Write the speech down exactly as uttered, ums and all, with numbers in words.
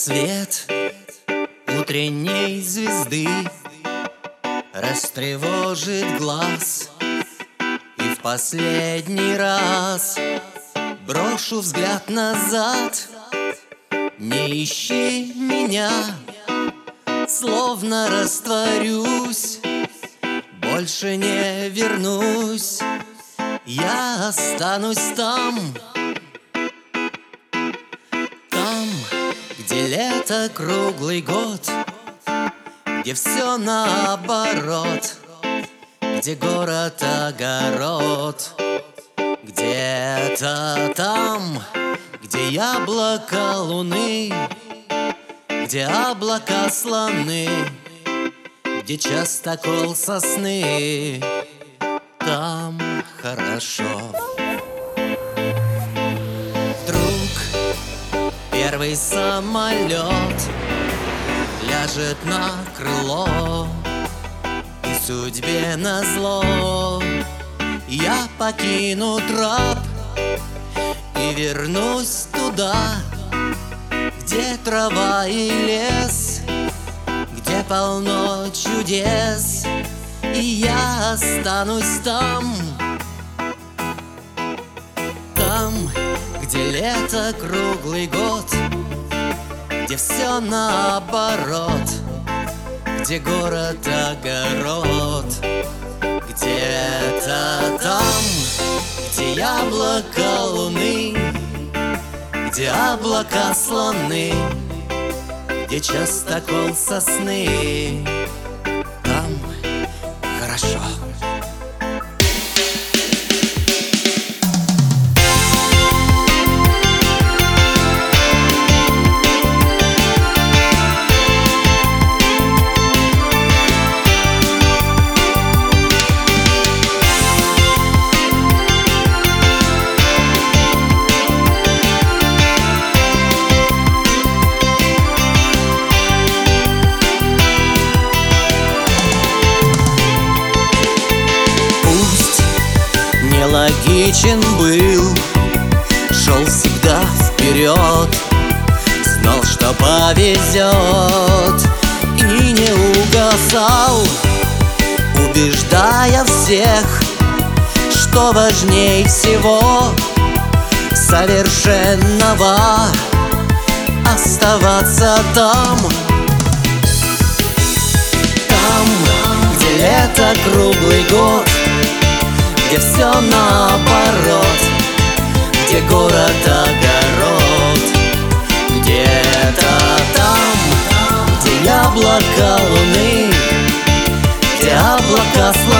Свет утренней звезды растревожит глаз, и в последний раз брошу взгляд назад. Не ищи меня, словно растворюсь, больше не вернусь, я останусь там. Там, где лето круглый год, где все наоборот, где город-огород. Где-то там, где яблоко луны, где облака слоны, где частокол сосны, там хорошо. Вдруг первый самолет ляжет на крыло, и судьбе назло я покину трап и вернусь туда, где трава и лес, где полно чудес, и я останусь там. Там, где лето круглый год, где все наоборот, где город-огород. Где-то там, где яблоко луны, где облака слоны, где частокол сосны, там хорошо. Логичен был, шел всегда вперед, знал, что повезет, и не угасал, убеждая всех, что важней всего совершенного оставаться там. Там, где лето круглый год, где все наоборот, где город-огород. Где-то там, где яблоко луны, где облака слоны,